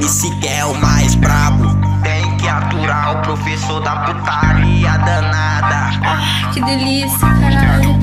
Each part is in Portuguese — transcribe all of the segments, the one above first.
MC que é o mais brabo. Tem que aturar o professor da putaria danada. Que delícia, caralho.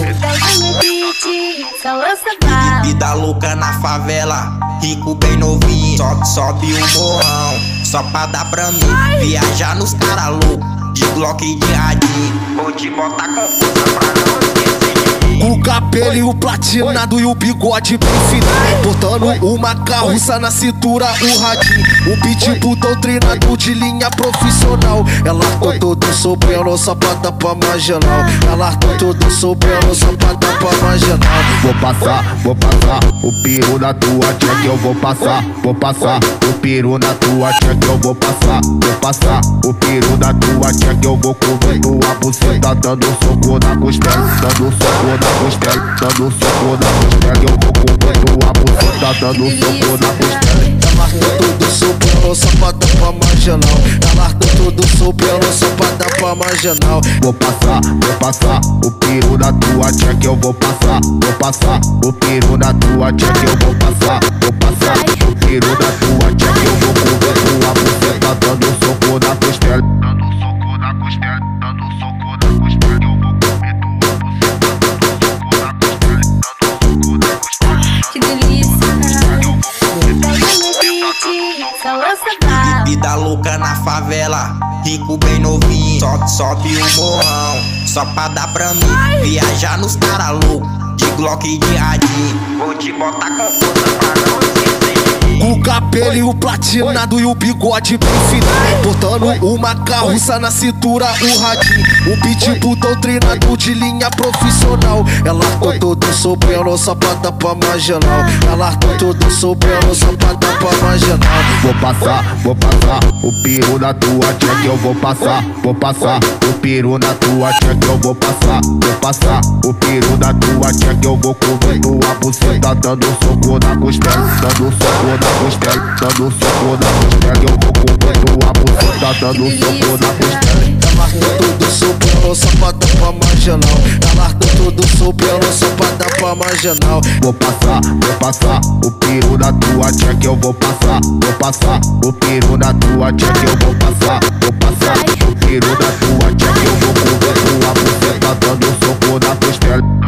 Vida louca na favela, rico bem novinho. Sobe o morrão, só pra dar pra mim. Viajar nos cara louco, de Glock e de radinho. Vou te botar com força pra não esquecer de mim. O cabelo platinado e o bigode bem fininho, botando uma carroça na cintura, o radinho. O pitbull doutrinado de linha profissional. Ela com todo sobrando só pra dar pra marginal. Ela com todo sobrando só pra dar pra marginal. Vou passar o peru na tua check, eu vou passar o peru na tua check, eu vou passar o peru na tua check, eu vou comer tua buceta, dando soco na costela, dando soco na costela, dando soco na costela, eu vou comer tua buceta, dando soco na costela. Ela com tudo sobrando só pra dar pra marginal. Ela com tudo sobrando só pra dar pra marginal. Vou passar o peru na tua check, eu vou passar o peru na tua check, eu vou passar o peru na tua check, eu vou comer tua buceta, dando soco na costela, dando soco na costela, dando soco na costela, eu vou comer tua buceta, dando soco na costela, dando soco na costela. Que delícia, caralho. Vida louca na favela, rico bem novinho. Sobe o morrão, só pra dar pra mim. Viajar nos cara louco, de Glock e de radinho. Vou te botar com força pra não esquecer de mim. O cabelo platinado e o bigode bem fininho, botando uma carroça na cintura, o radinho. O pitbull doutrinado de linha profissional. Ela com todo sobrando só pra dar pra marginal. Ela com todo sobrando só pra dar pra marginal. Vou passar o peru na tua check, eu vou passar o peru na tua check, eu vou passar o peru na tua check, eu vou comer tua buceta, dando soco na costela, dando soco na costela, dando soco na costela, eu vou comer tua buceta, dando soco na costela. Ela com tudo sobrando só pra dar pra marginal. Ela com tudo sobrando só pra dar pra marginal. Vou passar o peru na tua check, eu vou passar o peru na tua check, eu vou passar o peru na tua check, eu vou comer tua buceta, dando soco na costela.